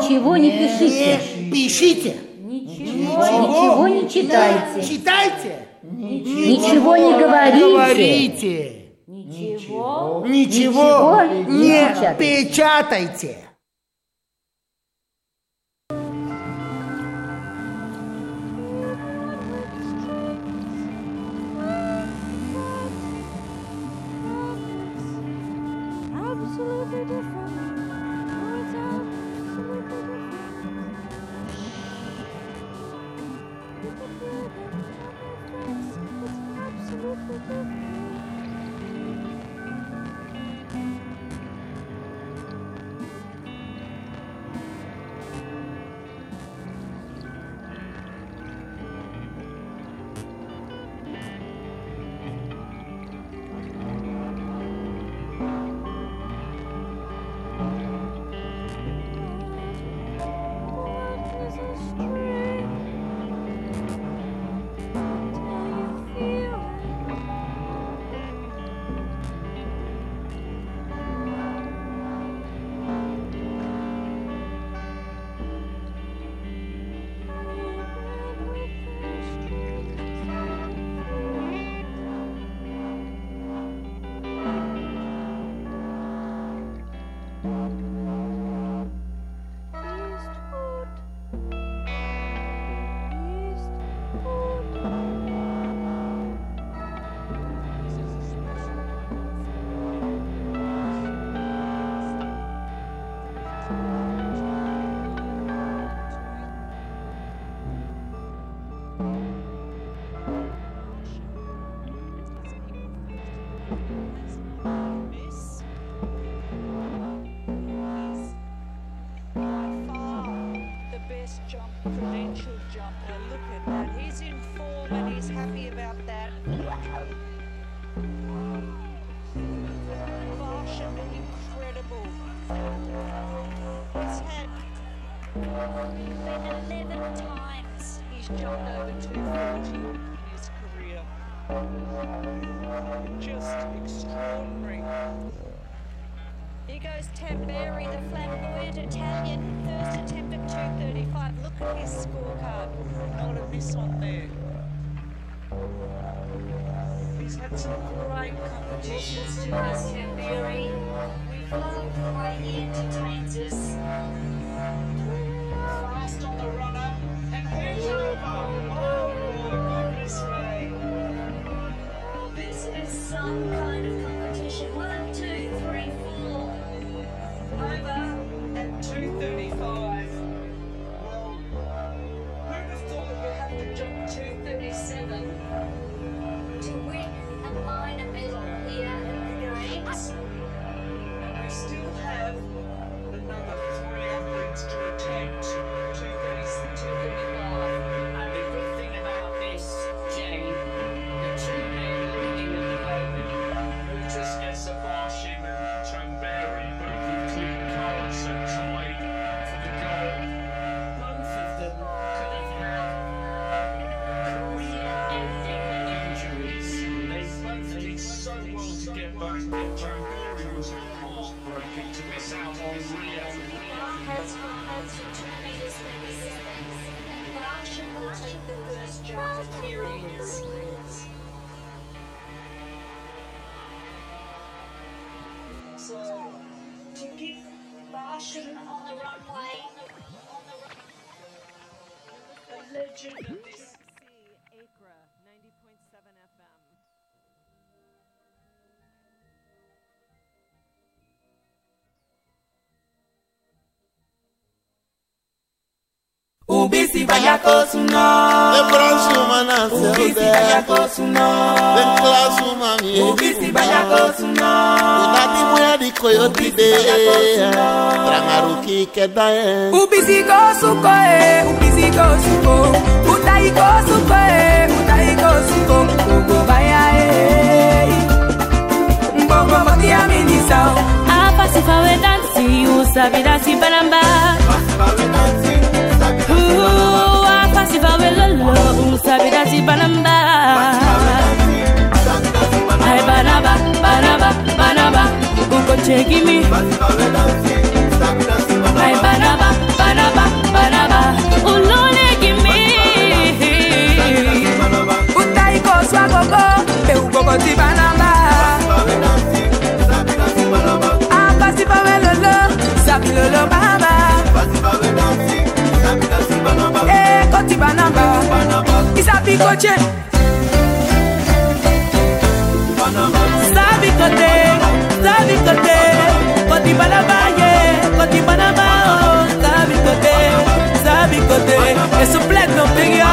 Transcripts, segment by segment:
Ничего не пишите. Не пишите. Ничего не читайте. Читайте. Ничего не говорите. Ничего не не печатайте. Here goes Tamberi, the flamboyant Italian, first attempt at 2:35. Look at his scorecard. Not a miss on there. He's had some great competitions to us, Tamberi. We love the way he entertains us. Fast on the runner, and here's over. Oh, goodness me. This is some kind of competition. 1, 2, 3, 4. Over at 2:35. Well, who'd have thought that we'd have to jump 2:37 to win a minor medal here at the Games? And we still have another 3 athletes to attempt 2:35. And the good thing about this, Jane, the 2 men leading at the moment, Lutus Esabashim and Tamberi, both with clean cards and tied for the goal. Both of them could have had career-ending injuries. They both did so well to get back. Tamberi was heartbroken to miss out on Rio. Has 2 meters and Barsha will take the first jump, and here he is. So, to give Barsha on the runway, a legend of this. Acra 90.7 FM. Ubisi bayakosuna. The bronze woman has Ubisi bayakosuna. The class woman Ubisi bayakosuna. Udadi moya di coyote de Rangaruki kedae Ubisi kosuko Ubisi kosuko Udai kosuko Udai kosuko Ugo baya Mbongo moti ya minisa Apa si fawe dansi Usabida si balamba Apa si fawe lolo Usabida si balamba Ay banaba, banaba, banaba Ugo cheki mi Ay banaba, banaba Sabi coche. Sabi kote, koti banaba ye, koti banaba oh. Sabi kote, es un plek no pegia,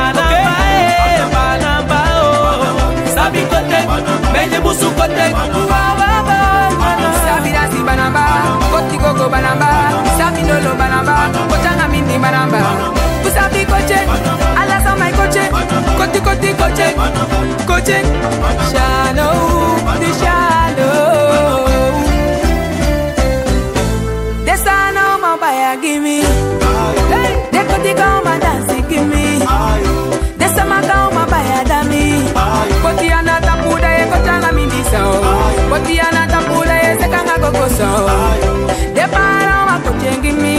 banaba oh. Sabi kote, menye busu kote, sabi dasi banaba, koti gogo banaba, sabi lolo banaba, kochanga mindi banaba. Sabi koche, ala sa mai koche, koti koche, shallow, the shallow. The sun on my baya give me, the koti come and dance give me, the summer come my baya dami, koti anata puda ye kochanga mindi so, koti anata puda ye sekanga gogo so, the para ma koche give me,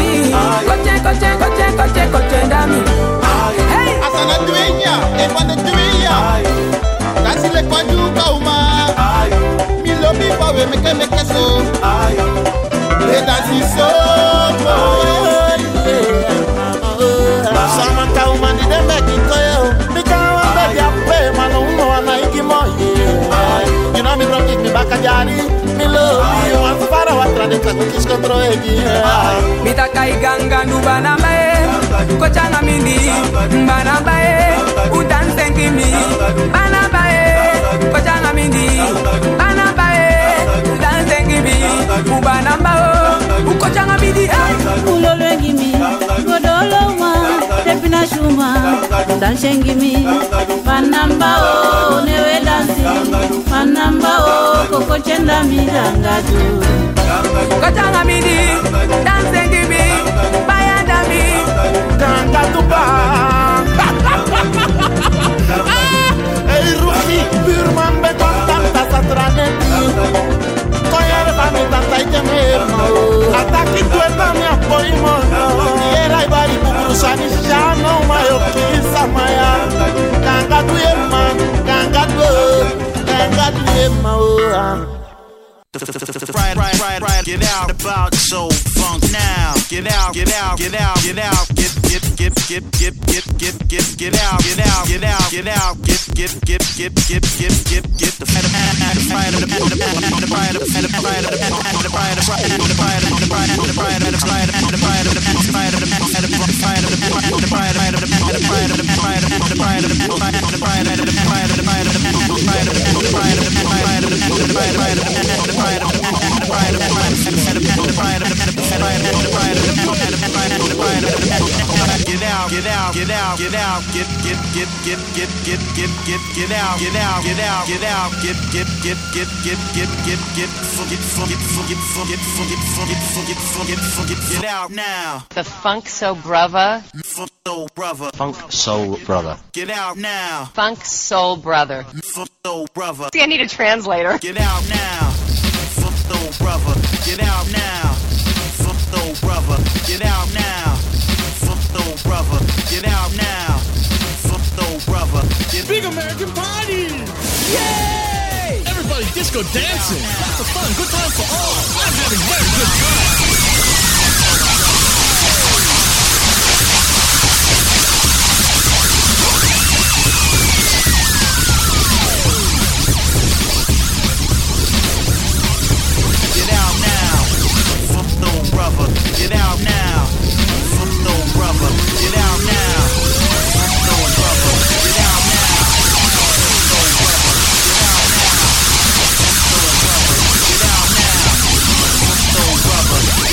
koche dami. Asana duenya, epane duenya. Kasi le kwa duka uma. Milobi pawe meke so. Le dasi so. Samanta uma di de meki koyo. Mika wa baby ape mano umo wana ikimo ye. You know me brought me back a jari. Me love you want to fara watra de kako kiss control egi. Mita kai ganga nubana mae. Kochanga mindi, banabae, udan sengimi, banabae, kochanga mindi, banabae, udan sengimi, ubanambao, ukochanga mindi, Ulolo ngimi, godolo ma, tepina shuma, udan sengimi, banambao, newe dansi, banambao, koko chenda mirangatu. kochanga mindi, dan sengimi, bayandami. Ganga tuba. Hey Ruki, Birman be tanta satraneti. Koyere bani tanta ikememo. Ataki tueta mi apoimo. Era ibari bukrusani shano mayo kisa maya. Ganga tuyema, ganga tuyema. Right, get out about soul funk now. Get out, get out, get out, get out, get out, get the Get out now. The Funk Soul Brother. Funk Soul Brother. Funk Soul Brother. Get out now. Funk Soul Brother. Funk Soul Brother. See, I need a translator. Get out now. Funk Soul Brother. Get out now. Funk Soul Brother. Get out now. Funk Soul Brother. Get out now. Funk Soul Brother. Big American party! Yay! Everybody disco dancing. Lots of fun. Good time for all. I'm having very good time. Get out now. Funk Soul Brother. Get out now. Funk Soul Brother. Get out now. Funk Soul Brother. Get out now. Funk Soul Brother. Get out now. Funk Soul Brother. Get out now. Funk Soul Brother.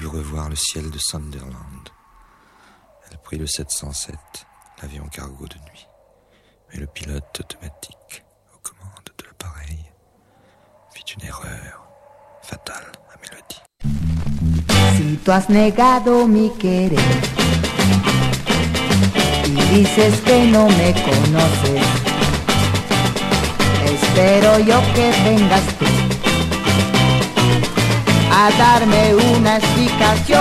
voulu revoir le ciel de Sunderland. Elle prit le 707, l'avion cargo de nuit. Mais le pilote automatique, aux commandes de l'appareil, fit une erreur fatale à Mélodie. Si tú has negado mi querer y dices que no me conoces, espero yo que vengas tú a darme una explicación.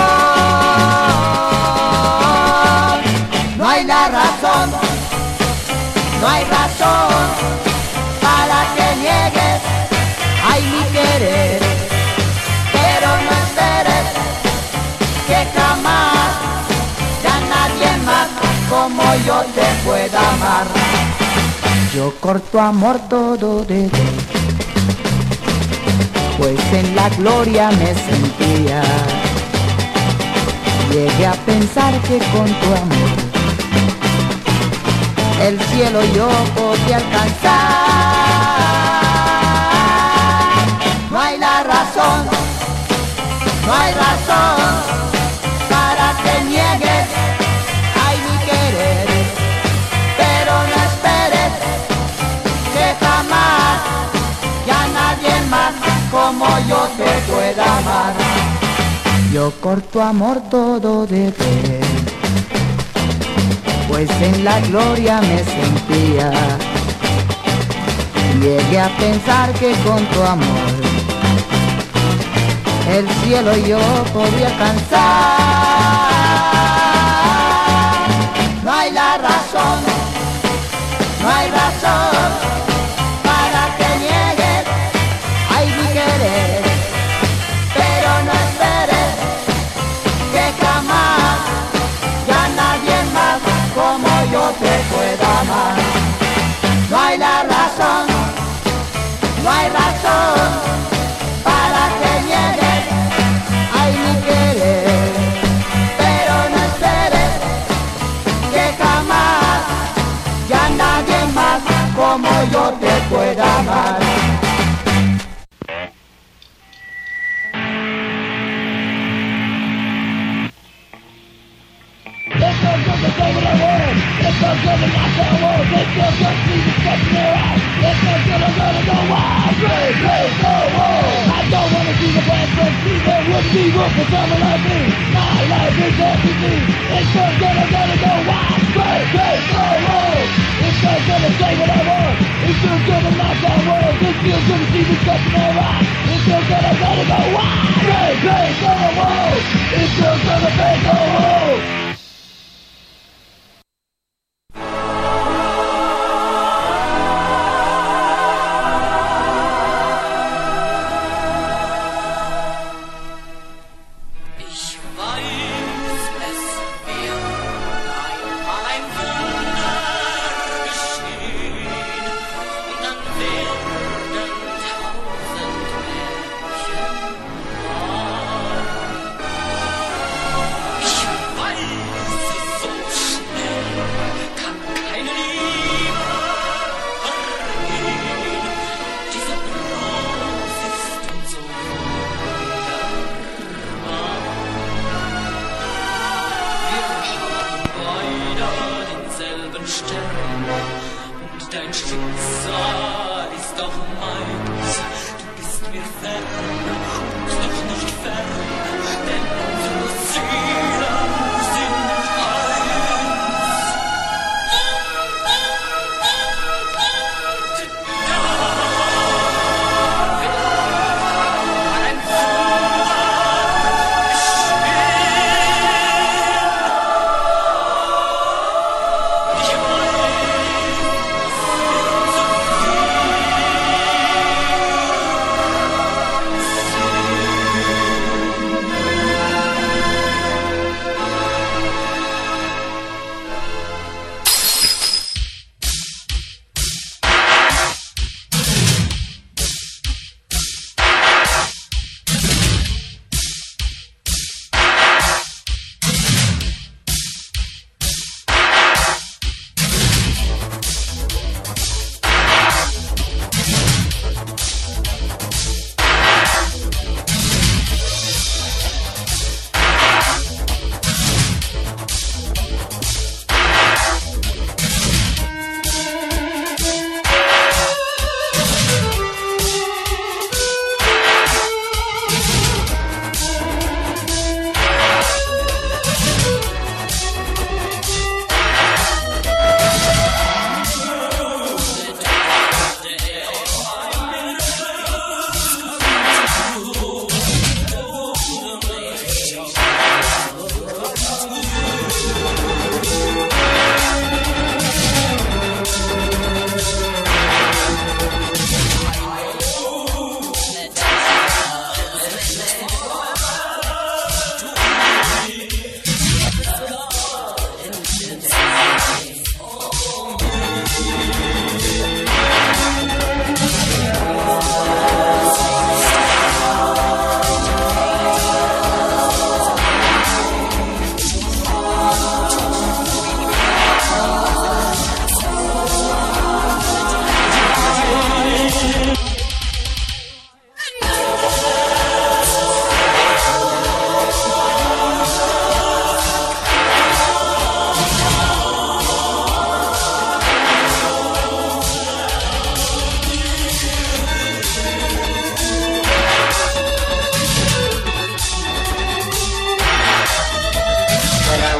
No hay la razón, no hay razón para que niegues, ay, mi querer, pero no esperes que jamás ya nadie más como yo te pueda amar. Yo corto amor todo de ti, pues en la gloria me sentía. Llegué a pensar que con tu amor el cielo yo podía alcanzar. No hay la razón, no hay razón para que niegues, ay, mi querer, pero no esperes que jamás ya nadie más como yo te pueda amar. Yo corto amor todo de ti, pues en la gloria me sentía. Llegué a pensar que con tu amor el cielo yo podía alcanzar. No hay la razón, no hay razón para que niegues, ay, mi querer, pero no esperes que jamás ya nadie más como yo te pueda amar. No hay la razón, no hay razón para que niegues, ay, mi querer, pero no esperes que jamás ya nadie más como yo te pueda amar.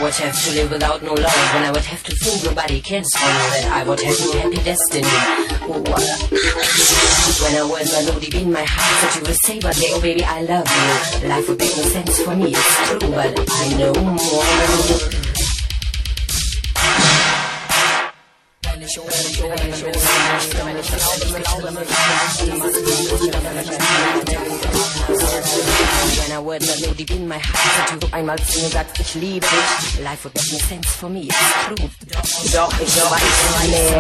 would have to live without no love, and I would have to think nobody cares for me, that I would have no happy destiny. When I was alone deep in my heart, that you would say one day, oh baby, I love you. Life would make no sense for me, it's true, but I know more. When I was alone deep in my heart, that du einmal zu mir sagst, ich liebe dich. Life would make no sense for me, it's true. Doch ich weiß mehr.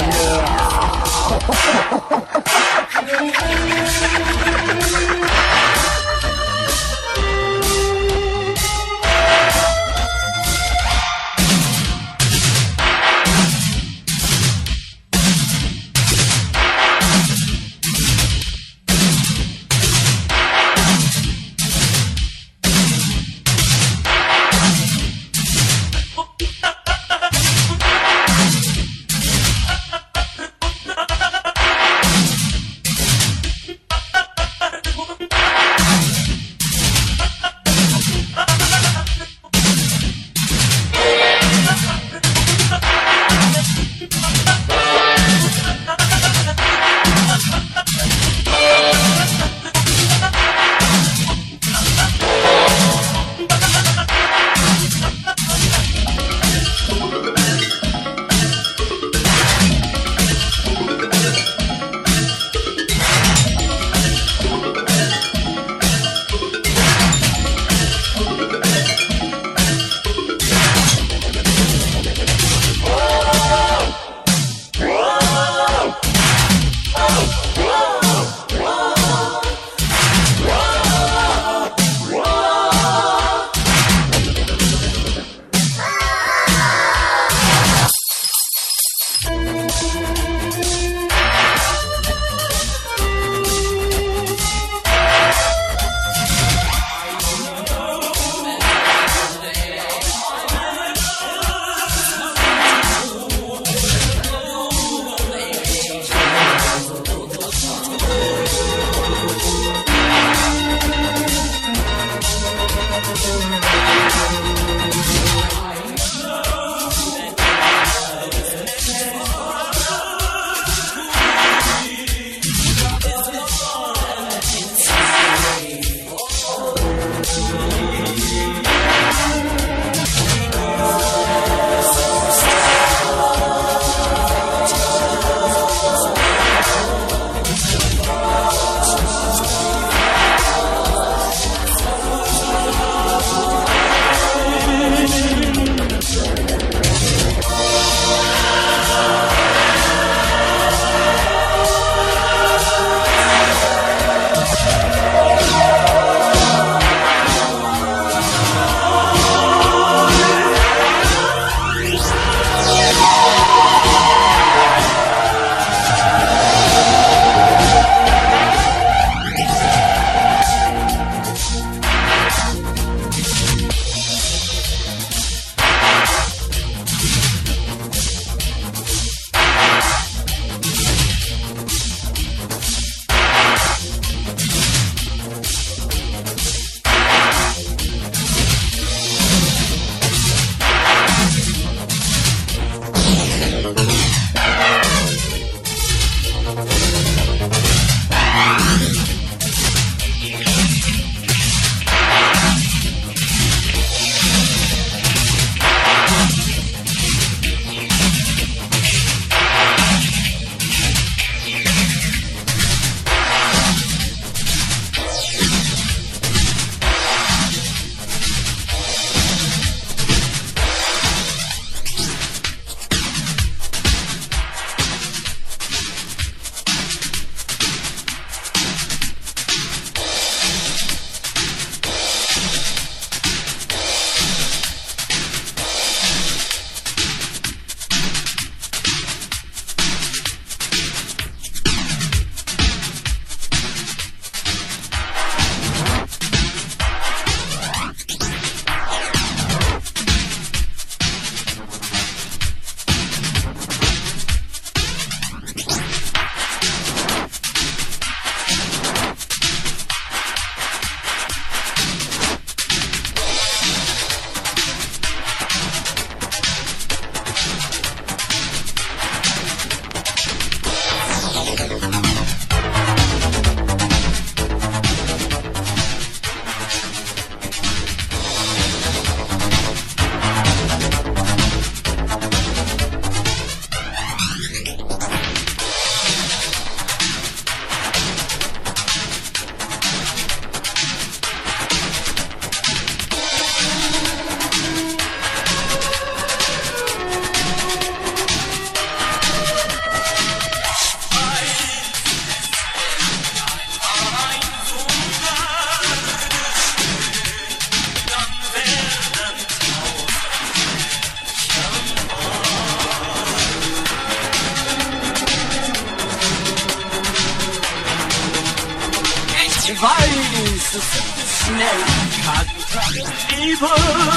schnell, Liebe,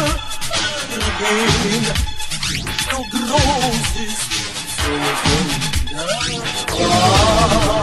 so groß ist, so wunderbar.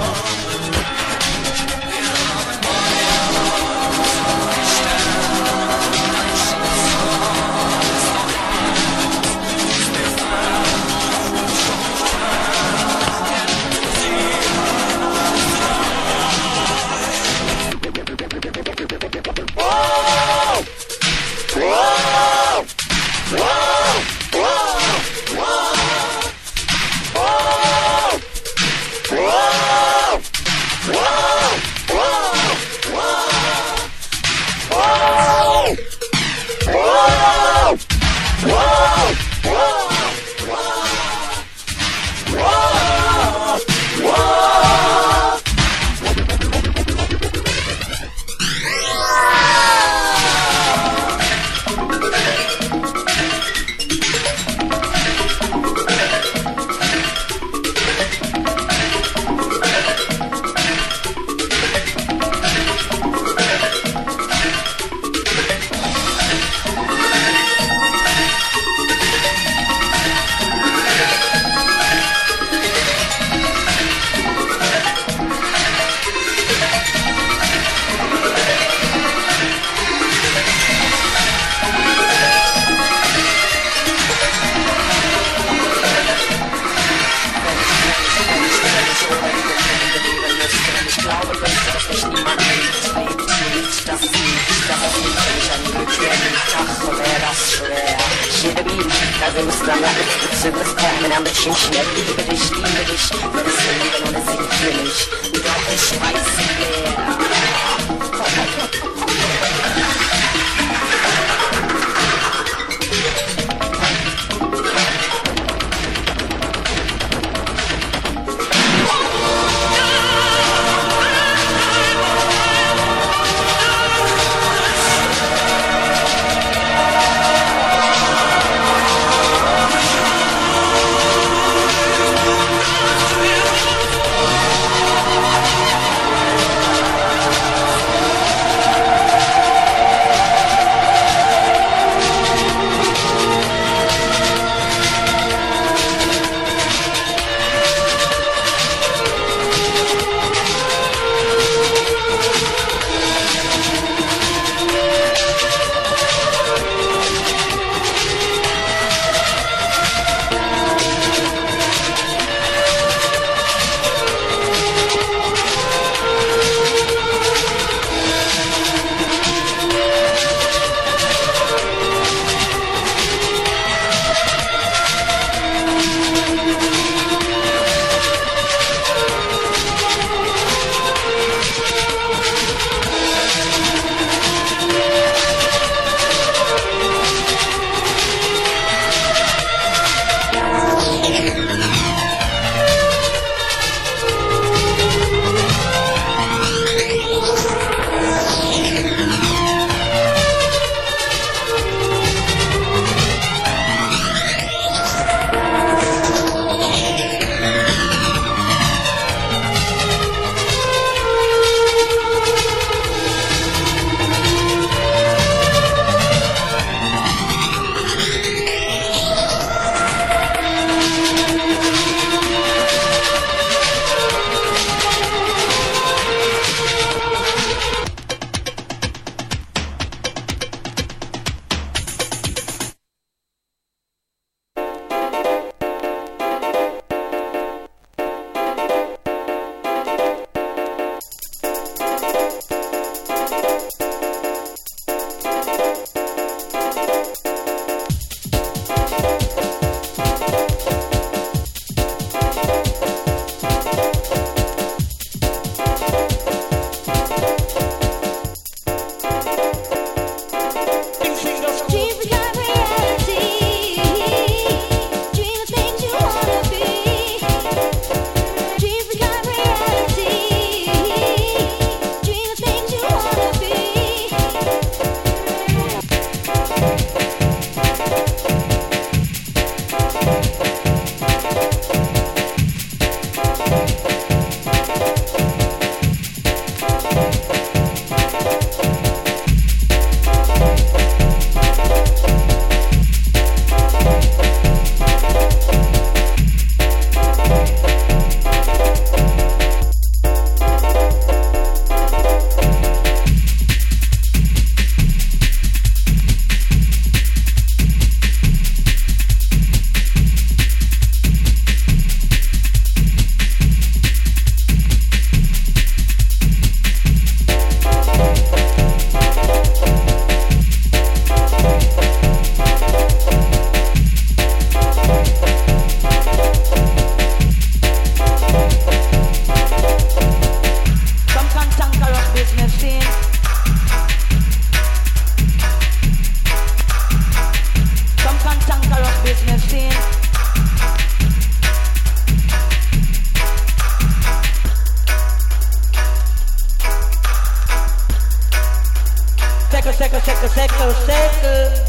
seco, seco.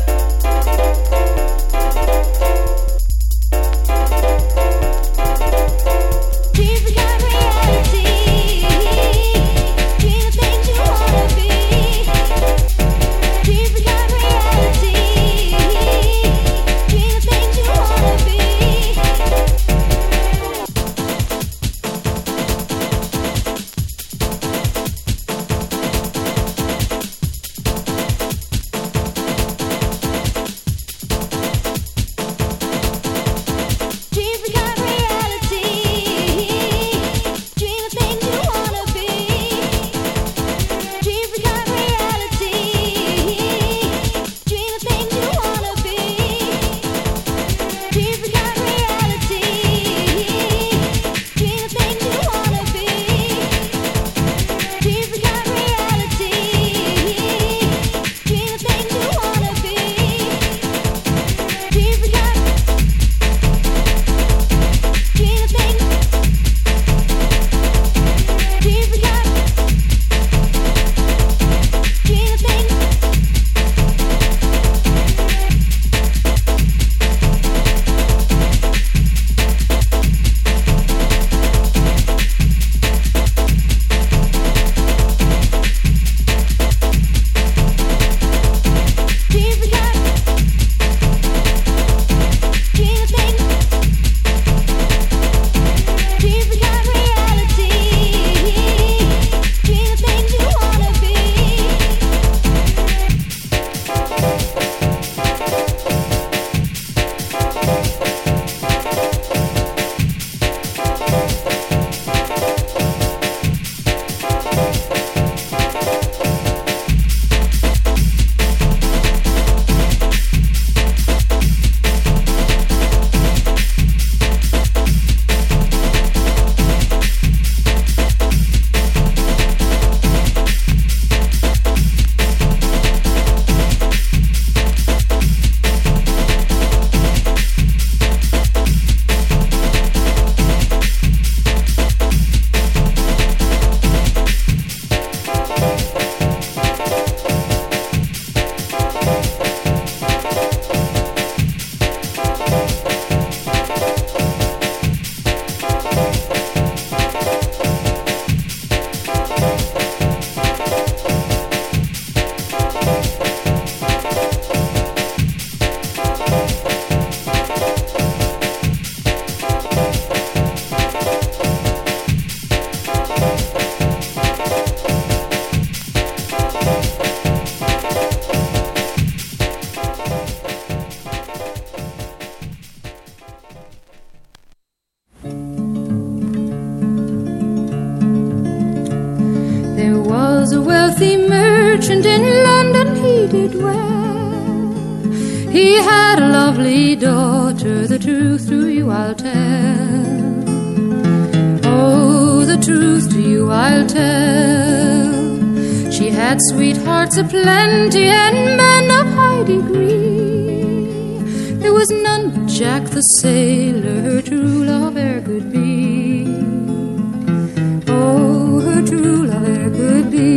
was a wealthy merchant in London, he did well. He had a lovely daughter, the truth to you I'll tell. Oh, the truth to you I'll tell. She had sweethearts aplenty and men of high degree. There was none but Jack the sailor, her true love e'er could be. Oh, her true love e'er could be.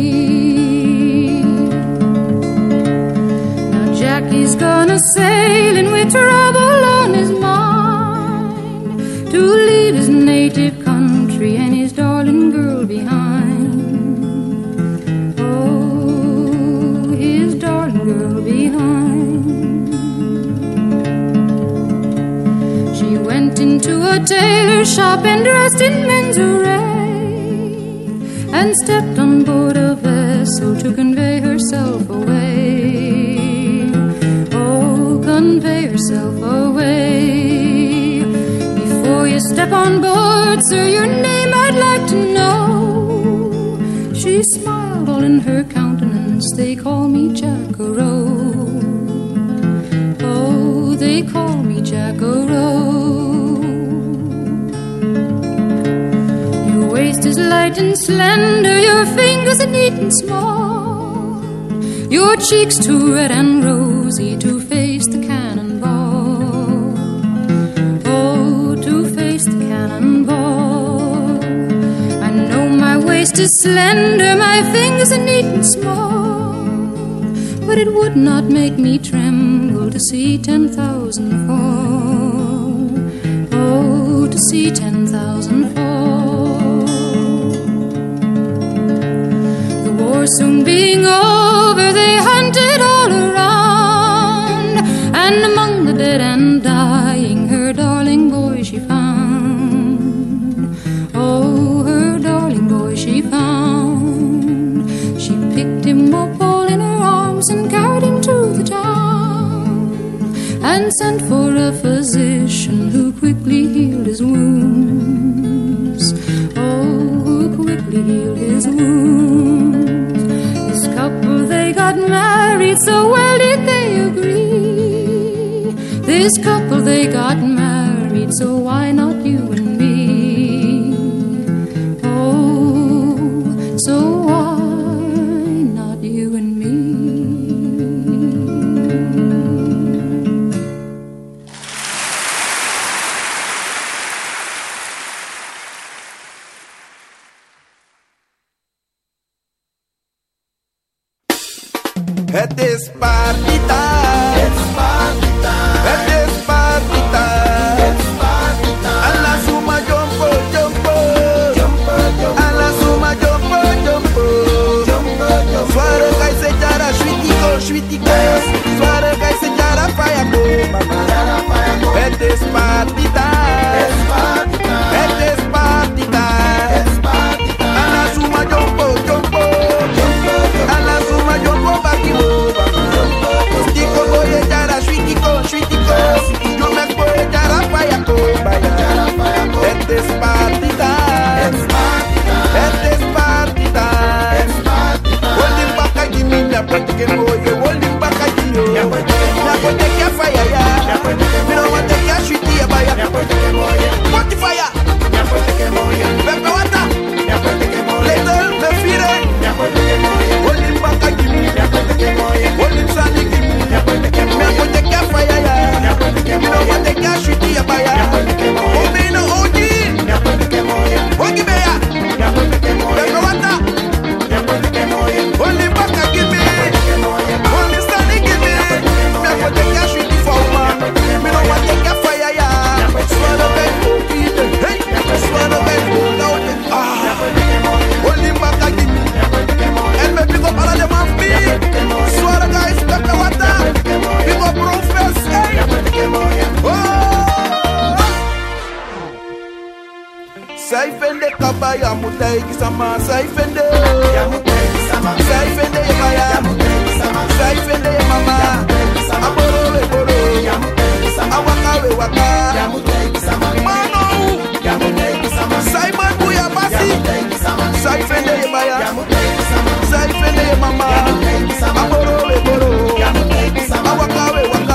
Now Jackie's gone a-sailing with trouble on his mind, to leave his native country and his darling girl behind. Oh, his darling girl behind. She went into a tailor shop and dressed in men's array, and stepped on board a vessel to convey herself away. Oh, convey herself away. Before you step on board, sir, your name I'd like to know. She smiled all in her countenance, they call me Jack-a-Row. Oh, they call me Jack-a-Row. Your waist is light and slender, your fingers are neat and small, your cheeks too red and rosy to face the cannonball. Oh, to face the cannonball. I know my waist is slender, my fingers are neat and small, but it would not make me tremble to see 10,000 fall. Oh, to see 10,000 fall. The war soon being over, they hunted all around, and among the dead and dying, her darling boy she found. Oh, her darling boy she found. She picked him up all in her arms and carried him to the town, and sent for a physician who quickly healed his wounds. Oh, who quickly healed his wounds. This couple, they got married, so well did they agree. This couple, they got married, so why not you and me? Oh, so why not you and me? Het is partytime. Het is partytime. Het is partytime. Het is partytime. Alla suma jumpo jumpo. Jumpo jumpo. Alla suma jumpo jumpo. Jumpo jumpo. Soare kai se jara shwitiko shwitiko. Soare kai se jara fire go mama. Jara fire go. Het is partytime. Het is partytime. Het is partytime. Het is partytime. Alla suma jumpo jumpo. Jumpo jumpo. Alla suma jumpo baki wo. Shwitiko boye jara shwitiko shwitiko. You make boye jara fire go baya. Het is partytime. Het is partytime. Het is partytime. Het is partytime. Holding back a gimme na protege boye. Holding back a gimme. Na protege fire ya. Me no want take ya shwiti ya baya. What the fire? Pepe wata. Little me fire. Holding back a gimme. Holding sandy gimme. Me a protege ya fire ya. Me no want take ya shwiti ya baya. Oh me no OG. Ogi beya. Pepe wata. Holding back a gimme. Holding sandy gimme. Me a protege ya shwiti for woman. Me no want take ya fire ya. Swallow that cookie. Hey. Swallow that cookie. Ah. Holding back a gimme. And me pick up all of them off me. Swallow guys, Pepe wata. Pick up Rufus. Hey. Oh. Saifende kabaya mutaiki sama. Saifende. Saifende baya. Saifende mama. Aboro eboro. Awakawe waka. Mano. Simon buya basi. Saifende baya. Saifende mama. Aboro eboro. Awakawe waka.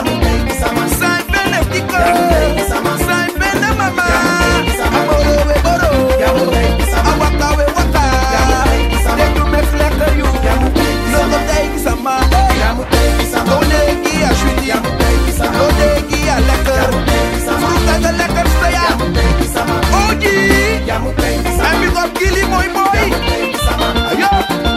Saifende tiko. Saifende mama. Aboro eboro. Awakawe waka. They do me flecker you. No go take sama. No degi a shwiti. No degi a lekker. Fruta de lekker staya. Oji. And we got Gilly boy boy. Ayo.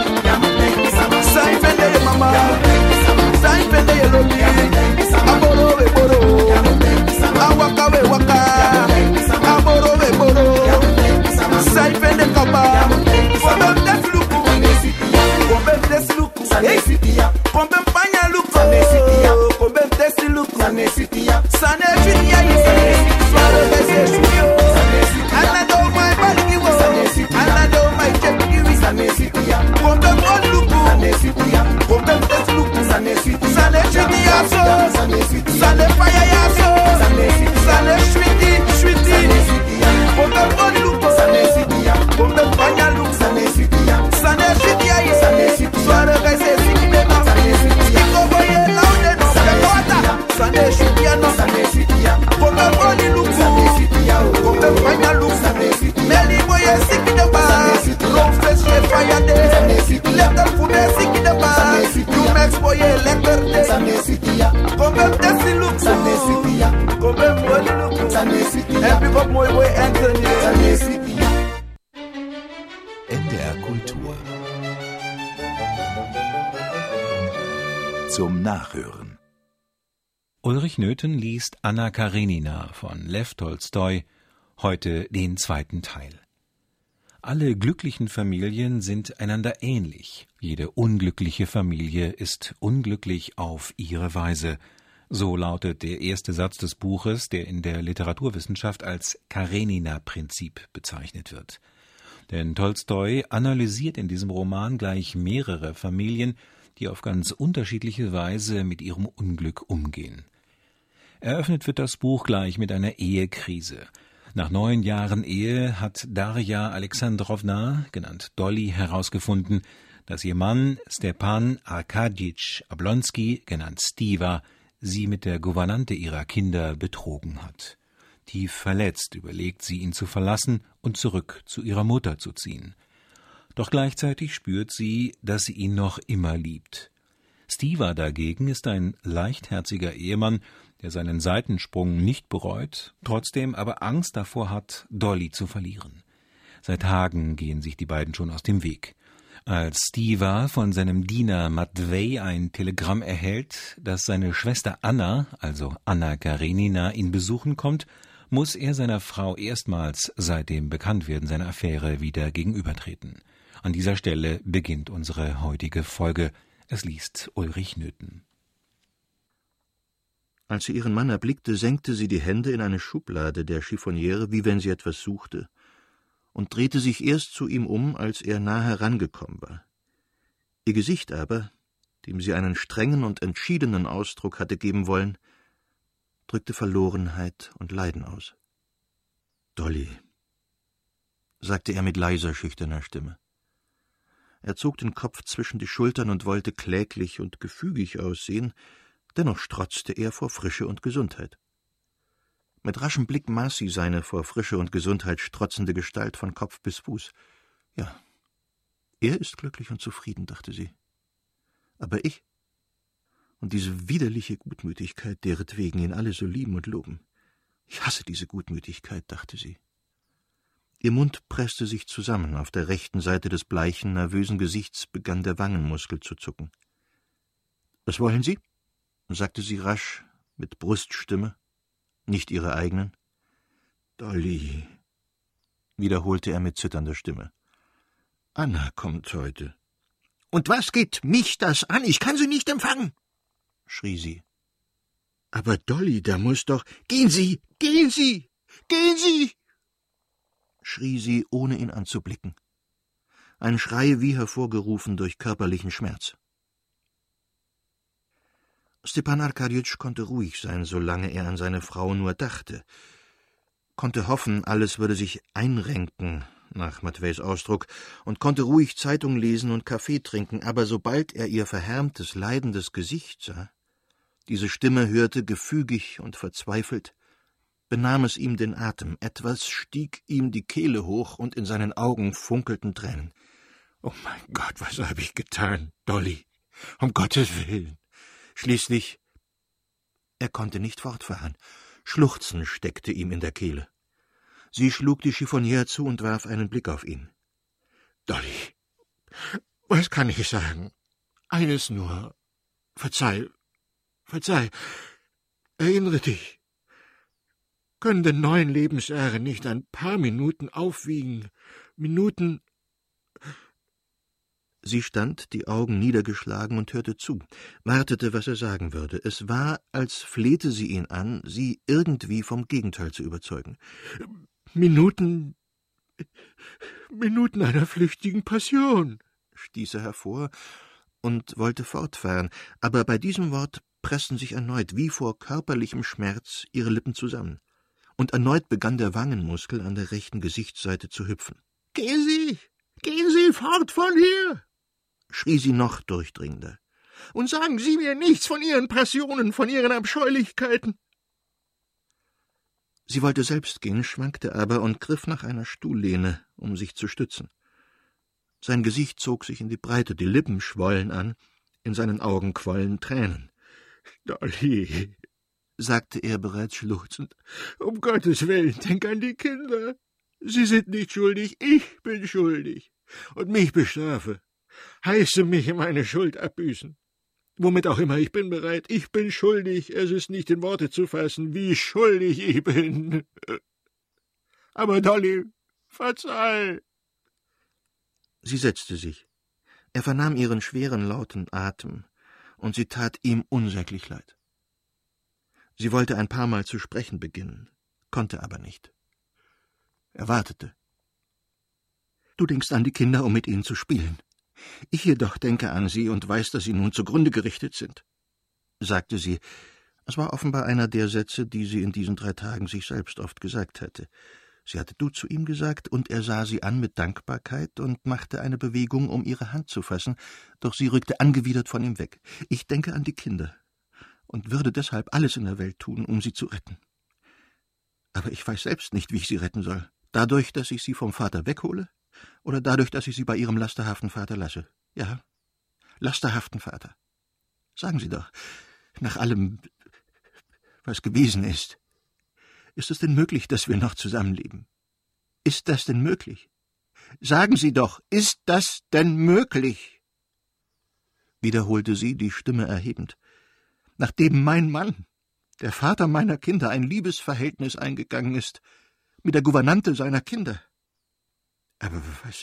Saifende ye mama. Saifende ye lobi. Aboro eboro. Awakawe waka. Aboro eboro. Saifende kaba. Kombem desluku. Kombem desluku. Kombem panya luku. Kombem desluku. Sane fitia ye. Swallow desi shwio. Anado my bali wo. Anado my chekiwi. Kombem on luku. Kombem desluku. Sane fitia so. Sane fire ya so. Sane shwiti. Kombem on luku. Kombem panya luku. Sane fitia ye. Swallow desi shwio. Iko boye laude no. Pekota. Sane fitia no. Kombem on luku. Kombem panya luku. Meli boye siki de ba. Long face she fire de. Lekker fude siki de ba. You max boye lekker de. Kombem desi luku. Kombem boye luku. And pick up my boy Anthony. NDR Kultur. zum Nachhören. Ulrich Nöthen liest Anna Karenina von Lew Tolstoi, heute den 2. Teil. Alle glücklichen Familien sind einander ähnlich. Jede unglückliche Familie ist unglücklich auf ihre Weise. So lautet der erste Satz des Buches, der in der Literaturwissenschaft als Karenina-Prinzip bezeichnet wird. Denn Tolstoi analysiert in diesem Roman gleich mehrere Familien, die auf ganz unterschiedliche Weise mit ihrem Unglück umgehen. Eröffnet wird das Buch gleich mit einer Ehekrise. Nach 9 Jahren Ehe hat Darja Alexandrowna, genannt Dolly, herausgefunden, dass ihr Mann Stepan Arkadjitsch Oblonski, genannt Stiva, sie mit der Gouvernante ihrer Kinder betrogen hat. Tief verletzt überlegt sie, ihn zu verlassen und zurück zu ihrer Mutter zu ziehen. Doch gleichzeitig spürt sie, dass sie ihn noch immer liebt. Stiva dagegen ist ein leichtherziger Ehemann, der seinen Seitensprung nicht bereut, trotzdem aber Angst davor hat, Dolly zu verlieren. Seit Tagen gehen sich die beiden schon aus dem Weg. Als Stiva von seinem Diener Matvej ein Telegramm erhält, dass seine Schwester Anna, also Anna Karenina, ihn besuchen kommt, muss er seiner Frau erstmals seit dem Bekanntwerden seiner Affäre wieder gegenübertreten. An dieser Stelle beginnt unsere heutige Folge. Es liest Ulrich Nöthen. Als sie ihren Mann erblickte, senkte sie die Hände in eine Schublade der Chiffoniere, wie wenn sie etwas suchte, und drehte sich erst zu ihm um, als er nah herangekommen war. Ihr Gesicht aber, dem sie einen strengen und entschiedenen Ausdruck hatte geben wollen, drückte Verlorenheit und Leiden aus. »Dolly«, sagte er mit leiser, schüchterner Stimme. Er zog den Kopf zwischen die Schultern und wollte kläglich und gefügig aussehen, dennoch strotzte er vor Frische und Gesundheit. Mit raschem Blick maß sie seine vor Frische und Gesundheit strotzende Gestalt von Kopf bis Fuß. Ja, er ist glücklich und zufrieden, dachte sie. Aber ich? Und diese widerliche Gutmütigkeit, deretwegen ihn alle so lieben und loben. Ich hasse diese Gutmütigkeit, dachte sie. Ihr Mund presste sich zusammen, auf der rechten Seite des bleichen, nervösen Gesichts begann der Wangenmuskel zu zucken. »Was wollen Sie?« sagte sie rasch, mit Bruststimme, nicht ihrer eigenen. »Dolly«, wiederholte er mit zitternder Stimme. »Anna kommt heute.« »Und was geht mich das an? Ich kann sie nicht empfangen«, schrie sie. »Aber Dolly, da muss doch... Gehen Sie! Gehen Sie! Gehen Sie!« schrie sie, ohne ihn anzublicken. Ein Schrei wie hervorgerufen durch körperlichen Schmerz. Stepan Arkadjitsch konnte ruhig sein, solange er an seine Frau nur dachte, konnte hoffen, alles würde sich einrenken, nach Matveis Ausdruck, und konnte ruhig Zeitung lesen und Kaffee trinken, aber sobald er ihr verhärmtes, leidendes Gesicht sah, diese Stimme hörte, gefügig und verzweifelt, benahm es ihm den Atem, etwas stieg ihm die Kehle hoch und in seinen Augen funkelten Tränen. »Oh mein Gott, was habe ich getan, Dolly? Um Gottes Willen!« Schließlich, er konnte nicht fortfahren. Schluchzen steckte ihm in der Kehle. Sie schlug die Chiffoniere zu und warf einen Blick auf ihn. »Dolly, was kann ich sagen? Eines nur. Verzeih, erinnere dich. Können den neuen Lebensjahre nicht ein paar Minuten aufwiegen? Minuten...« Sie stand, die Augen niedergeschlagen und hörte zu, wartete, was er sagen würde. Es war, als flehte sie ihn an, sie irgendwie vom Gegenteil zu überzeugen. »Minuten einer flüchtigen Passion«, stieß er hervor und wollte fortfahren, aber bei diesem Wort pressten sich erneut, wie vor körperlichem Schmerz, ihre Lippen zusammen. Und erneut begann der Wangenmuskel an der rechten Gesichtsseite zu hüpfen. »Gehen Sie fort von hier«, schrie sie noch durchdringender. »Und sagen Sie mir nichts von Ihren Passionen, von Ihren Abscheulichkeiten.« Sie wollte selbst gehen, schwankte aber und griff nach einer Stuhllehne, um sich zu stützen. Sein Gesicht zog sich in die Breite, die Lippen schwollen an, in seinen Augen quollen Tränen. »Dolly«, sagte er bereits schluchzend, »um Gottes Willen, denk an die Kinder. Sie sind nicht schuldig, ich bin schuldig. Und mich bestrafe. Heiße mich meine Schuld abbüßen. Womit auch immer, ich bin bereit. Ich bin schuldig. Es ist nicht in Worte zu fassen, wie schuldig ich bin. Aber Dolly, verzeih. Sie setzte sich. Er vernahm ihren schweren, lauten Atem, und sie tat ihm unsäglich leid. Sie wollte ein paar Mal zu sprechen beginnen, konnte aber nicht. Er wartete. Du denkst an die Kinder, um mit ihnen zu spielen. Ich jedoch denke an sie und weiß, dass sie nun zugrunde gerichtet sind, sagte sie. Es war offenbar einer der Sätze, die sie in diesen 3 Tagen sich selbst oft gesagt hatte. Sie hatte du zu ihm gesagt, und er sah sie an mit Dankbarkeit und machte eine Bewegung, um ihre Hand zu fassen, doch sie rückte angewidert von ihm weg. Ich denke an die Kinder und würde deshalb alles in der Welt tun, um sie zu retten. Aber ich weiß selbst nicht, wie ich sie retten soll. Dadurch, dass ich sie vom Vater weghole, oder dadurch, dass ich sie bei ihrem lasterhaften Vater lasse? Ja, lasterhaften Vater. Sagen Sie doch, nach allem, was gewesen ist es denn möglich, dass wir noch zusammenleben? Ist das denn möglich? Sagen Sie doch, ist das denn möglich? Wiederholte sie, die Stimme erhebend. Nachdem mein Mann, der Vater meiner Kinder, ein Liebesverhältnis eingegangen ist, mit der Gouvernante seiner Kinder. Aber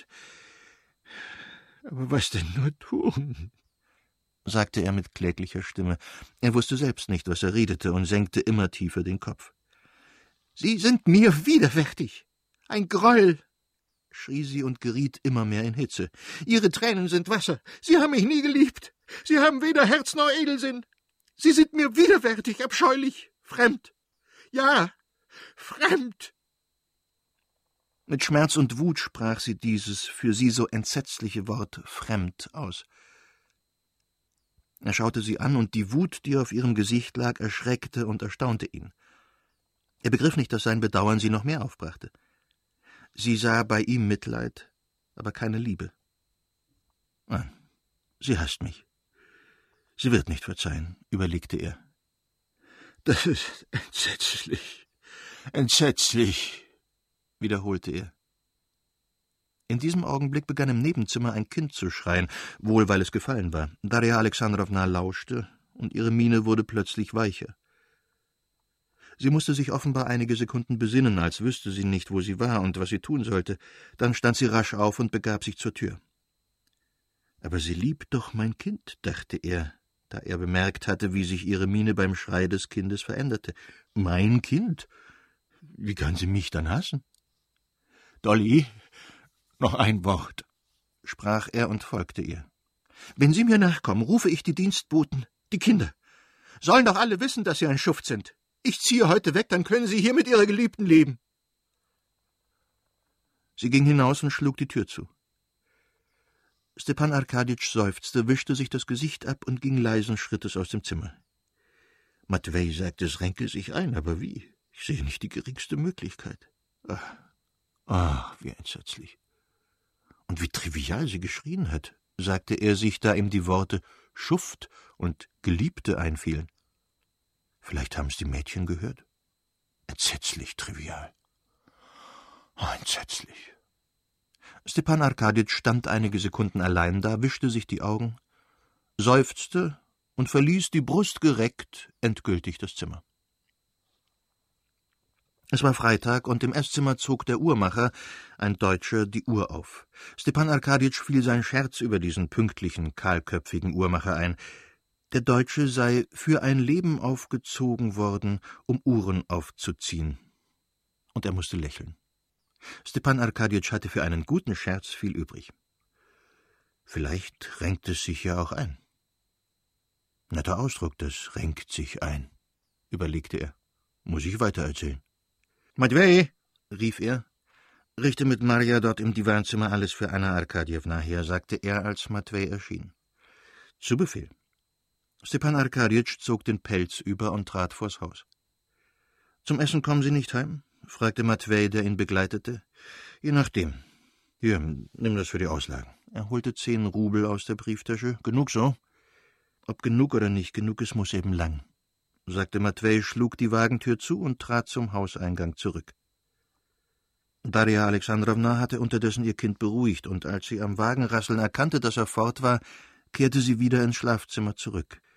was denn nur tun? Sagte er mit kläglicher Stimme. Er wusste selbst nicht, was er redete, und senkte immer tiefer den Kopf. Sie sind mir widerwärtig. Ein Groll, schrie sie und geriet immer mehr in Hitze. Ihre Tränen sind Wasser. Sie haben mich nie geliebt. Sie haben weder Herz noch Edelsinn. Sie sind mir widerwärtig, abscheulich, fremd. Ja, fremd. Mit Schmerz und Wut sprach sie dieses für sie so entsetzliche Wort fremd aus. Er schaute sie an, und die Wut, die auf ihrem Gesicht lag, erschreckte und erstaunte ihn. Er begriff nicht, dass sein Bedauern sie noch mehr aufbrachte. Sie sah bei ihm Mitleid, aber keine Liebe. Nein, sie hasst mich. Sie wird nicht verzeihen, überlegte er. Das ist entsetzlich, entsetzlich, wiederholte er. In diesem Augenblick begann im Nebenzimmer ein Kind zu schreien, wohl weil es gefallen war. Darja Alexandrowna lauschte, und ihre Miene wurde plötzlich weicher. Sie musste sich offenbar einige Sekunden besinnen, als wüsste sie nicht, wo sie war und was sie tun sollte. Dann stand sie rasch auf und begab sich zur Tür. »Aber sie liebt doch mein Kind«, dachte er, da er bemerkt hatte, wie sich ihre Miene beim Schrei des Kindes veränderte. »Mein Kind? Wie kann sie mich dann hassen?« »Dolly, noch ein Wort«, sprach er und folgte ihr. »Wenn Sie mir nachkommen, rufe ich die Dienstboten, die Kinder. Sollen doch alle wissen, dass Sie ein Schuft sind. Ich ziehe heute weg, dann können Sie hier mit Ihrer Geliebten leben.« Sie ging hinaus und schlug die Tür zu. Stepan Arkaditsch seufzte, wischte sich das Gesicht ab und ging leisen Schrittes aus dem Zimmer. Matwei sagte, es renke sich ein, aber wie? Ich sehe nicht die geringste Möglichkeit. Ach, wie entsetzlich. Und wie trivial sie geschrien hat, sagte er sich, da ihm die Worte Schuft und Geliebte einfielen. Vielleicht haben es die Mädchen gehört? Entsetzlich trivial. Oh, entsetzlich. Stepan Arkaditsch stand einige Sekunden allein da, wischte sich die Augen, seufzte und verließ, die Brust gereckt, endgültig das Zimmer. Es war Freitag, und im Esszimmer zog der Uhrmacher, ein Deutscher, die Uhr auf. Stepan Arkaditsch fiel sein Scherz über diesen pünktlichen, kahlköpfigen Uhrmacher ein. Der Deutsche sei für ein Leben aufgezogen worden, um Uhren aufzuziehen. Und er musste lächeln. Stepan Arkaditsch hatte für einen guten Scherz viel übrig. Vielleicht renkt es sich ja auch ein. Netter Ausdruck, das renkt sich ein, überlegte er. Muss ich weitererzählen? Matwei, rief er, richte mit Marja dort im Divanzimmer alles für Anna Arkadjewna her, sagte er, als Matwei erschien. Zu Befehl. Stepan Arkaditsch zog den Pelz über und trat vors Haus. Zum Essen kommen Sie nicht heim? Fragte Matwei, der ihn begleitete. Je nachdem. Hier, nimm das für die Auslagen. Er holte 10 Rubel aus der Brieftasche. Genug so? Ob genug oder nicht genug ist, muss eben lang, sagte Matwei, schlug die Wagentür zu und trat zum Hauseingang zurück. Darja Alexandrowna hatte unterdessen ihr Kind beruhigt, und als sie am Wagenrasseln erkannte, dass er fort war, kehrte sie wieder ins Schlafzimmer zurück.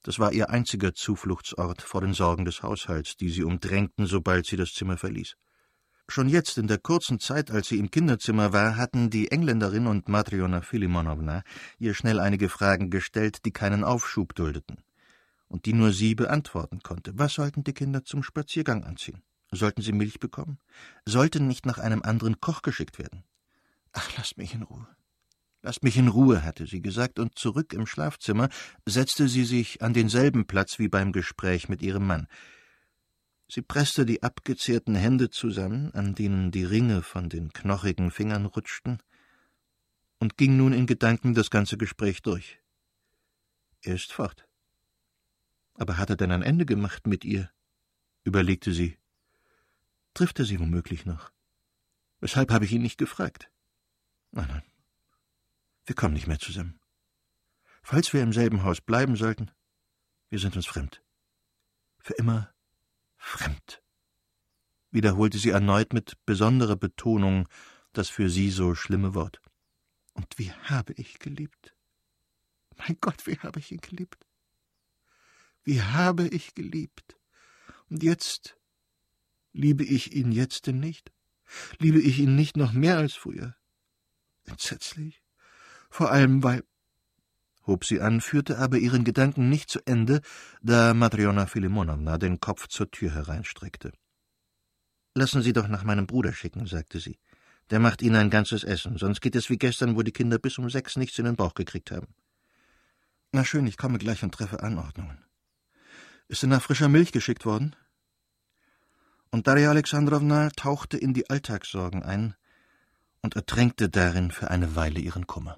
Das war ihr einziger Zufluchtsort vor den Sorgen des Haushalts, die sie umdrängten, sobald sie das Zimmer verließ. Schon jetzt, in der kurzen Zeit, als sie im Kinderzimmer war, hatten die Engländerin und Matryona Filimonowna ihr schnell einige Fragen gestellt, die keinen Aufschub duldeten und die nur sie beantworten konnte. Was sollten die Kinder zum Spaziergang anziehen? Sollten sie Milch bekommen? Sollten nicht nach einem anderen Koch geschickt werden? »Ach, lasst mich in Ruhe. Lasst mich in Ruhe«, hatte sie gesagt, und zurück im Schlafzimmer setzte sie sich an denselben Platz wie beim Gespräch mit ihrem Mann. Sie presste die abgezehrten Hände zusammen, an denen die Ringe von den knochigen Fingern rutschten, und ging nun in Gedanken das ganze Gespräch durch. Er ist fort. Aber hat er denn ein Ende gemacht mit ihr? Überlegte sie. Trifft er sie womöglich noch? Weshalb habe ich ihn nicht gefragt? Nein, wir kommen nicht mehr zusammen. Falls wir im selben Haus bleiben sollten, wir sind uns fremd. Für immer fremd, wiederholte sie erneut mit besonderer Betonung das für sie so schlimme Wort. Und wie habe ich geliebt? Mein Gott, wie habe ich ihn geliebt? Wie habe ich geliebt? Und jetzt liebe ich ihn jetzt denn nicht? Liebe ich ihn nicht noch mehr als früher? Entsetzlich. Vor allem, weil... hob sie an, führte aber ihren Gedanken nicht zu Ende, da Matryona Filimonowna den Kopf zur Tür hereinstreckte. »Lassen Sie doch nach meinem Bruder schicken«, sagte sie. »Der macht Ihnen ein ganzes Essen, sonst geht es wie gestern, wo die Kinder bis um 6 nichts in den Bauch gekriegt haben.« »Na schön, ich komme gleich und treffe Anordnungen. Ist denn nach frischer Milch geschickt worden?« Und Darja Alexandrowna tauchte in die Alltagssorgen ein und ertränkte darin für eine Weile ihren Kummer.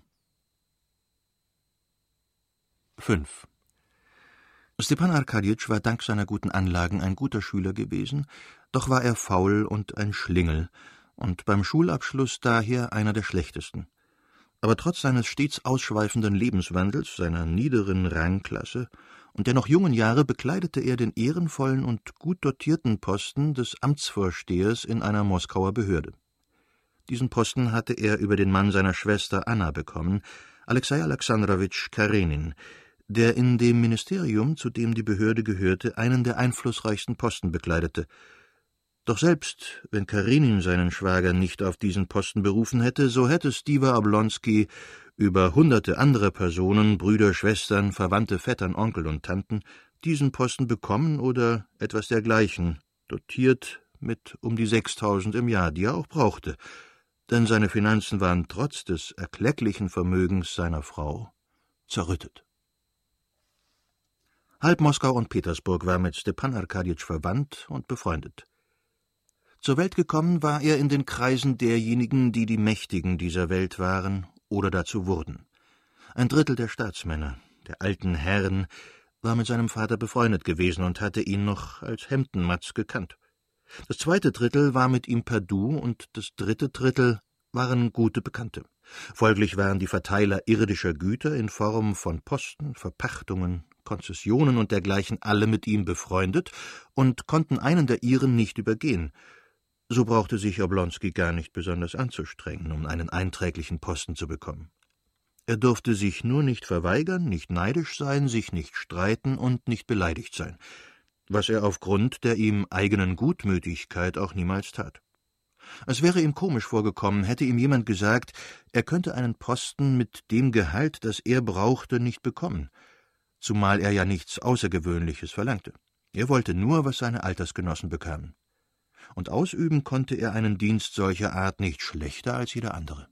5. Stepan Arkadjitsch war dank seiner guten Anlagen ein guter Schüler gewesen, doch war er faul und ein Schlingel und beim Schulabschluss daher einer der schlechtesten. Aber trotz seines stets ausschweifenden Lebenswandels, seiner niederen Rangklasse und der noch jungen Jahre bekleidete er den ehrenvollen und gut dotierten Posten des Amtsvorstehers in einer Moskauer Behörde. Diesen Posten hatte er über den Mann seiner Schwester Anna bekommen, Alexei Alexandrowitsch Karenin, der in dem Ministerium, zu dem die Behörde gehörte, einen der einflussreichsten Posten bekleidete. Doch selbst wenn Karenin seinen Schwager nicht auf diesen Posten berufen hätte, so hätte Stiwa Oblonski über hunderte anderer Personen, Brüder, Schwestern, Verwandte, Vettern, Onkel und Tanten, diesen Posten bekommen oder etwas dergleichen, dotiert mit um die 6.000 im Jahr, die er auch brauchte, denn seine Finanzen waren trotz des erklecklichen Vermögens seiner Frau zerrüttet. Halb Moskau und Petersburg war mit Stepan Arkadjitsch verwandt und befreundet. Zur Welt gekommen war er in den Kreisen derjenigen, die die Mächtigen dieser Welt waren oder dazu wurden. 1/3 der Staatsmänner, der alten Herren, war mit seinem Vater befreundet gewesen und hatte ihn noch als Hemdenmatz gekannt. Das 2. Drittel war mit ihm per Du und das 3. Drittel waren gute Bekannte. Folglich waren die Verteiler irdischer Güter in Form von Posten, Verpachtungen, Konzessionen und dergleichen alle mit ihm befreundet und konnten einen der ihren nicht übergehen. So brauchte sich Oblonski gar nicht besonders anzustrengen, um einen einträglichen Posten zu bekommen. Er durfte sich nur nicht verweigern, nicht neidisch sein, sich nicht streiten und nicht beleidigt sein, was er aufgrund der ihm eigenen Gutmütigkeit auch niemals tat. Es wäre ihm komisch vorgekommen, hätte ihm jemand gesagt, er könnte einen Posten mit dem Gehalt, das er brauchte, nicht bekommen, zumal er ja nichts Außergewöhnliches verlangte. Er wollte nur, was seine Altersgenossen bekamen. Und ausüben konnte er einen Dienst solcher Art nicht schlechter als jeder andere.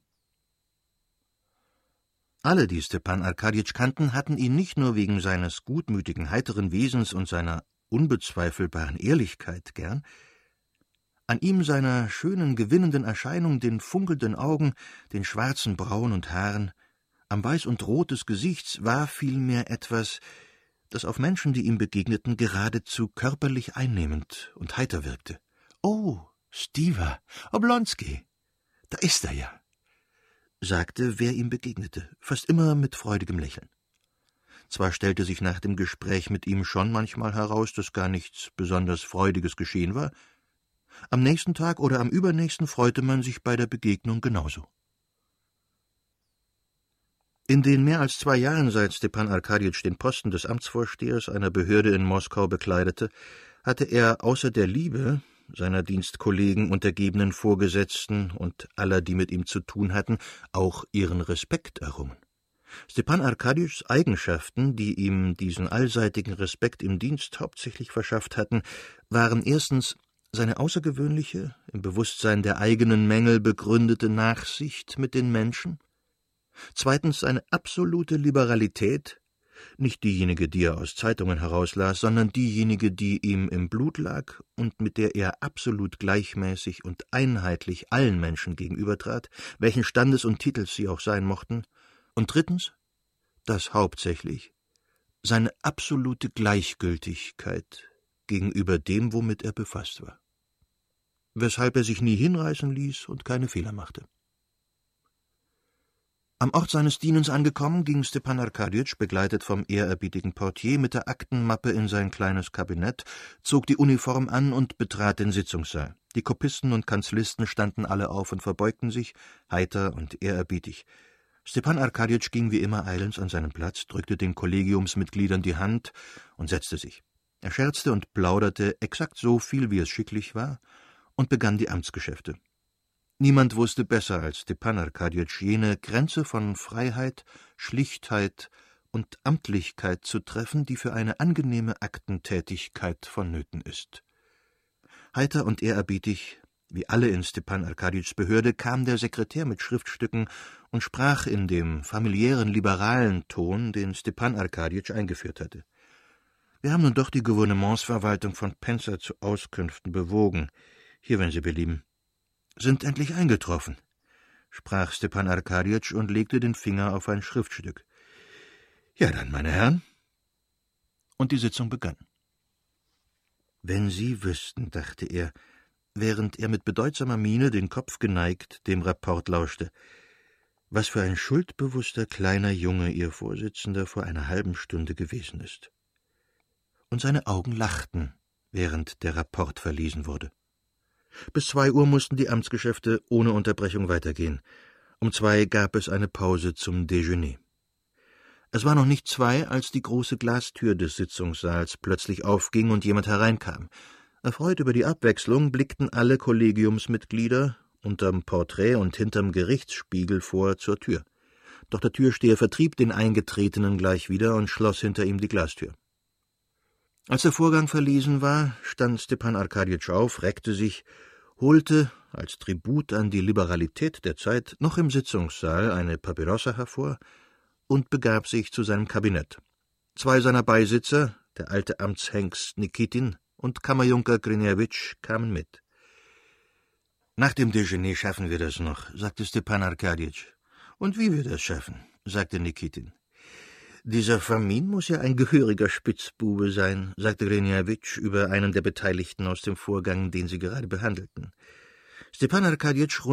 Alle, die Stepan Arkadjitsch kannten, hatten ihn nicht nur wegen seines gutmütigen, heiteren Wesens und seiner unbezweifelbaren Ehrlichkeit gern. An ihm, seiner schönen, gewinnenden Erscheinung, den funkelnden Augen, den schwarzen Brauen und Haaren, am Weiß und Rot des Gesichts war vielmehr etwas, das auf Menschen, die ihm begegneten, geradezu körperlich einnehmend und heiter wirkte. »Oh, Stiwa, Oblonski, da ist er ja«, sagte, wer ihm begegnete, fast immer mit freudigem Lächeln. Zwar stellte sich nach dem Gespräch mit ihm schon manchmal heraus, dass gar nichts besonders Freudiges geschehen war, am nächsten Tag oder am übernächsten freute man sich bei der Begegnung genauso. In den mehr als 2 Jahren, seit Stepan Arkadjitsch den Posten des Amtsvorstehers einer Behörde in Moskau bekleidete, hatte er außer der Liebe seiner Dienstkollegen, untergebenen Vorgesetzten und aller, die mit ihm zu tun hatten, auch ihren Respekt errungen. Stepan Arkadjitschs Eigenschaften, die ihm diesen allseitigen Respekt im Dienst hauptsächlich verschafft hatten, waren erstens seine außergewöhnliche, im Bewusstsein der eigenen Mängel begründete Nachsicht mit den Menschen, zweitens seine absolute Liberalität, nicht diejenige, die er aus Zeitungen herauslas, sondern diejenige, die ihm im Blut lag und mit der er absolut gleichmäßig und einheitlich allen Menschen gegenübertrat, welchen Standes und Titels sie auch sein mochten, und drittens, das hauptsächlich, seine absolute Gleichgültigkeit gegenüber dem, womit er befasst war, weshalb er sich nie hinreißen ließ und keine Fehler machte. Am Ort seines Dienens angekommen, ging Stepan Arkadjitsch, begleitet vom ehrerbietigen Portier, mit der Aktenmappe in sein kleines Kabinett, zog die Uniform an und betrat den Sitzungssaal. Die Kopisten und Kanzlisten standen alle auf und verbeugten sich, heiter und ehrerbietig. Stepan Arkadjitsch ging wie immer eilends an seinen Platz, drückte den Kollegiumsmitgliedern die Hand und setzte sich. Er scherzte und plauderte exakt so viel, wie es schicklich war, und begann die Amtsgeschäfte. Niemand wusste besser als Stepan Arkadjitsch jene Grenze von Freiheit, Schlichtheit und Amtlichkeit zu treffen, die für eine angenehme Aktentätigkeit vonnöten ist. Heiter und ehrerbietig, wie alle in Stepan Arkadjitschs Behörde, kam der Sekretär mit Schriftstücken und sprach in dem familiären, liberalen Ton, den Stepan Arkadjitsch eingeführt hatte. »Wir haben nun doch die Gouvernementsverwaltung von Penza zu Auskünften bewogen. Hier, wenn Sie belieben.« »Sind endlich eingetroffen«, sprach Stepan Arkadjitsch und legte den Finger auf ein Schriftstück. »Ja dann, meine Herren.« Und die Sitzung begann. »Wenn Sie wüssten«, dachte er, während er mit bedeutsamer Miene, den Kopf geneigt, dem Rapport lauschte, »was für ein schuldbewusster kleiner Junge Ihr Vorsitzender vor einer halben Stunde gewesen ist.« Und seine Augen lachten, während der Rapport verlesen wurde. Bis 2 Uhr mussten die Amtsgeschäfte ohne Unterbrechung weitergehen. Um 2 gab es eine Pause zum Déjeuner. Es war noch nicht 2, als die große Glastür des Sitzungssaals plötzlich aufging und jemand hereinkam. Erfreut über die Abwechslung blickten alle Kollegiumsmitglieder unterm Porträt und hinterm Gerichtsspiegel vor zur Tür. Doch der Türsteher vertrieb den Eingetretenen gleich wieder und schloss hinter ihm die Glastür. Als der Vorgang verlesen war, stand Stepan Arkadjitsch auf, reckte sich, holte, als Tribut an die Liberalität der Zeit, noch im Sitzungssaal eine Papyrossa hervor und begab sich zu seinem Kabinett. 2 seiner Beisitzer, der alte Amtshengst Nikitin und Kammerjunker Grinjewitsch, kamen mit. »Nach dem Déjeuner schaffen wir das noch«, sagte Stepan Arkadjitsch. »Und wie wir das schaffen«, sagte Nikitin. »Dieser Famin muss ja ein gehöriger Spitzbube sein«, sagte Grinjewitsch über einen der Beteiligten aus dem Vorgang, den sie gerade behandelten. Stepan Arkadjitsch